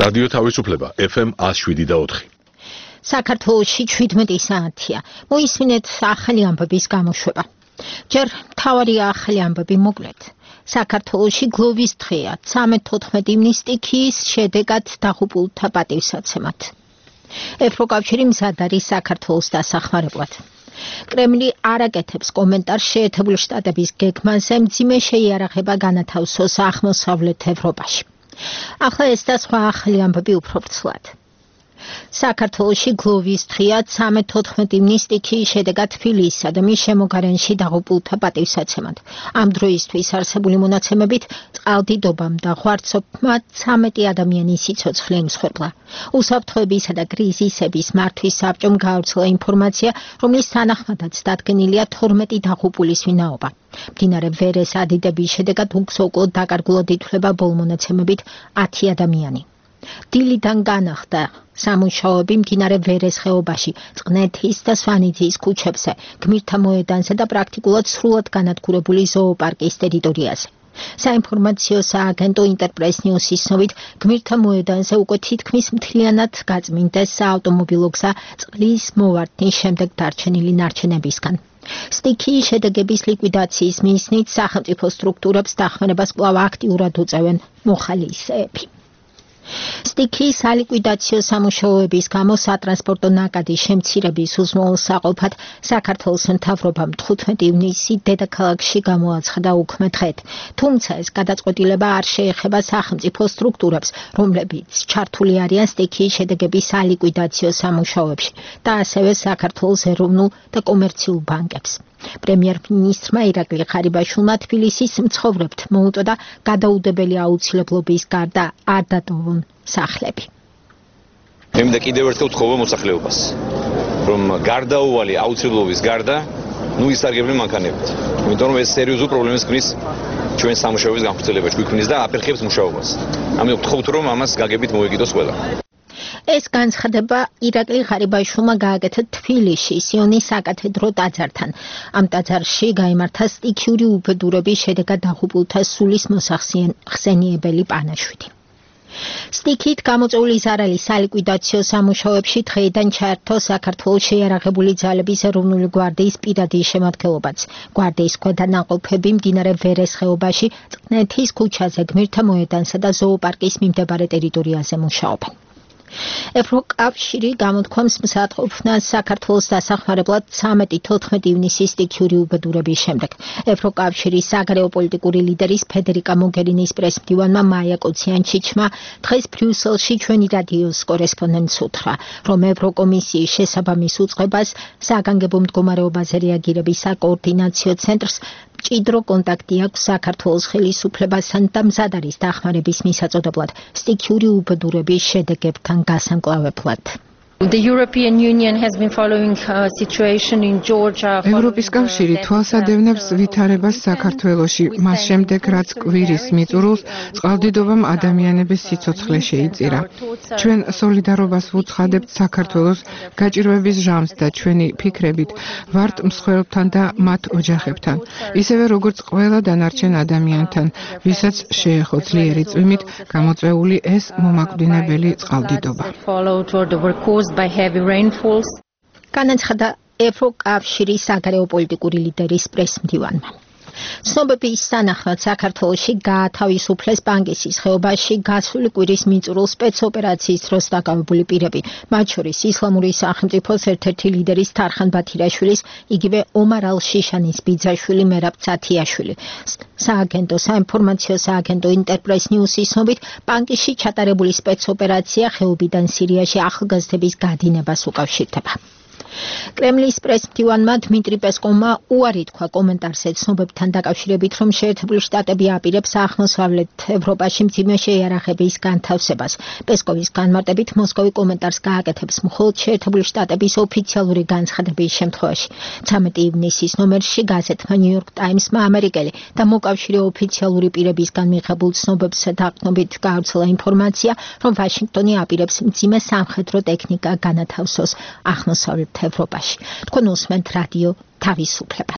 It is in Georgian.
რადიო თავისუფლება FM 107.4. საქართველოში 17 საათია. მოისმინეთ ახალი ამბების გამოშვება. ჯერ მთავარია ახალი ამბები მოკლედ. საქართველოში გლოვის დღეა 13-14 ივნის სტიქიის შედეგად დაღუპულთა პატივსაცემად. ევროკავშირი მზად არის საქართველოს დასახმარებლად. კრემლი არ აკეთებს კომენტარს შეერთებული შტატების გეგმაზე მძიმე შეიარაღება განათავსოს აღმოსავლეთ ევროპაში. ახლა ეს და სხვა ახალი ამბები უფრო ვრცლად. საქართველოში გლოვის დღეა 13-14 ივნის სტიქიის შედეგად თბილისსა და მის შემოგარენში დაღუპულთა პატივსაცემად. ამ დროისთვის არსებული მონაცემებით წყალდიდობამ და ღვარცობმა 13 ადამიანის სიცოცხლე იმსხვერპლა. უსაფრთხოებისა და კრიზისების მართვის საბჭომ გაავრცელა ინფორმაცია, რომლის თანახმადაც დადგენილია 12 დაღუპულის ვინაობა. მდინარე ვერეს ადიდების შედეგად უგზო-უკვლოდ დაკარგულად ითვლება ბოლო მონაცემებით 10 ადამიანი. დილიდან განახლდა სამუშაოები მდინარე ვერეს ხეობაში, წყნეთის და სვანეთის ქუჩებზე, გმირთა მოედანზე და პრაქტიკულად სრულად განადგურებული ზოოპარკის ტერიტორიაზე. საინფორმაციო სააგენტო ინტერპრეს ნიუსის ცნობით, გმირთა მოედანზე უკვე თითქმის მთლიანად გაწმინდეს საავტომობილო გზა წყლის მოვარდნის შემდეგ დარჩენილი ნარჩენებისგან. სტიქიის შედეგების ლიკვიდაციის მიზნით სახელმწიფო სტრუქტურებს დახმარებას კვლავ აქტიურად უწევენ მოხალისეები. სტიქიის სალიკვიდაციო სამუშაოების გამო სატრანსპორტო ნაკადის შემცირების უზრუნველყოფილ საყოფად საქართველოს მთავრობამ 15 ივნისი დედაქალაქში გამოაცხადა უქმე დღედ. თუმცა ეს გადაწყვეტილება არ შეეხება სახელმწიფო სტრუქტურებს, რომლებიც ჩართული არიან სტიქიის შედეგების სალიკვიდაციო სამუშაოებში და ასევე საქართველოს ეროვნულ და კომერციულ ბანკებს. პრემიერ-მინისტრმა ირაკლი ღარიბაშვილმა თბილისის მცხოვრებთ მოუწოდა გადაუდებელი აუცილებლობის გარდა არ დატოვონ სახლები. მე მინდა კიდევ ერთხელ ვთხოვო მოსახლეობას, რომ გარდაუვალი აუცილებლობის გარდა ისარგებლონ მანქანებით. იმიტომ რომ ეს სერიოზულ პრობლემას ქმნის ჩვენ სამუშაოების განხორციელებაში, ქმნის და აფერხებს მუშაობას. ამიტომ ვთხოვთ, რომ ამას გაგებით მოეკიდოს ყველა. ეს განცხადება ირაკლი ღარიბაშვილმა გააკეთა თბილისში სიონის საკათედრო ტაძართან. ამ ტაძარში გაიმართა სტიქიური უბედურების შედეგად დაღუპულთა სულის მოსახსენიებელი პანაშვიდი. სტიქიით გამოწვეული ზარალის სალიკვიდაციო სამუშაოებში დღეიდან ჩაერთო საქართველოს შეიარაღებული ძალების ეროვნული გვარდიის პირადი შემადგენლობაც. გვარდიის ქვედანაყოფები მდინარე ვერეს ხეობაში, წყნეთის ქუჩაზე, გმირთა მოედანსა და ზოოპარკის მიმდებარე ტერიტორიაზე მუშაობენ. ევროკავშირი გამოთქვამს მსაჯულს საქართველოს დასახმარებლად 13-14 ივნისის სტიქიური უბედურების შემდეგ. ევროკავშირის საგარეო პოლიტიკური ლიდერის ფედერიკა მოგერინის პრესმდივანმა მაია კოციანჩიჩმა დღეს ბრიუსელში ჩვენი რადიოს კორესპონდენტს უთხრა, რომ ევროკომისიის შესაბამის უწყებას საგანგებო მდგომარეობაზე რეაგირების საკოორდინაციო ცენტრს მჭიდრო კონტაქტი აქვს საქართველოს ხელისუფლებასთან და მზად არის დახმარების მისაწოდებლად სტიქიური უბედურების შედეგებთან გასამკლავებლად. The European Union has been following situation in Georgia. ევროპის კავშირი თვალსადევნებს ვითარებას საქართველოში, მას შემდეგ რაც კვირის მიწურულს წყალდიდობამ ადამიანების სიცოცხლე შეიწირა. ჩვენ სოლიდარობას ვუცხადებთ საქართველოს გაჭირვების ჟამს და ჩვენი ფიქრებით ვართ მსხვერპლთან და მათ ოჯახებთან, ისევე როგორც ყველა დანარჩენ ადამიანთან, ვისაც შეეხო ძლიერი წვიმით გამოწვეული ეს მომაკვდინებელი წყალდიდობა. By heavy rainfalls. განაცხადა ევროკავშირის საგარეო პოლიტიკური ლიდერის პრესმდივანმა. ცნობების თანახმად საქართველოში გაათავისუფლეს პანგისის ხეობაში გასული კვირის მიწურულს სპეცოპერაციის დროს დაკავებული პირები, მათ შორის ისლამური სახელმწიფოს ერთ-ერთი ლიდერის თარხან ბათირაშვილის, იგივე ომარ ალ-შიშანის ბიძაშვილი მერაბ ცათიაშვილი. საინფორმაციო სააგენტო ინტერპრეს ნიუსის ცნობით, პანგისში ჩატარებული სპეცოპერაცია ხეობიდან სირიაში ახალგაზრდების გადინებას უკავშირდება. კრემლის პრესმდივანმა დმიტრი პესკოვმა უარი თქვა კომენტარზე ცნობებთან დაკავშირებით, რომ შეერთებული შტატები აპირებს აღმოსავლეთ ევროპაში მძიმე შეიარაღების განთავსებას. პესკოვის განმარტებით მოსკოვი კომენტარს გააკეთებს მხოლოდ შეერთებული შტატების ოფიციალური განცხადების შემთხვევაში. 13 ივნისის ნომერში გაზეთმა New York Times-მა ამერიკელი და მოკავშირე ოფიციალური პირებისგან მიღებულ ცნობებსა დაყრდნობით გაავრცელა ინფორმაცია, რომ ვაშინგტონი აპირებს მძიმე სამხედრო ტექნიკა განათავსოს აღმოსავლეთ ევროპაში. თქვენ უსმენთ რადიო თავისუფლება.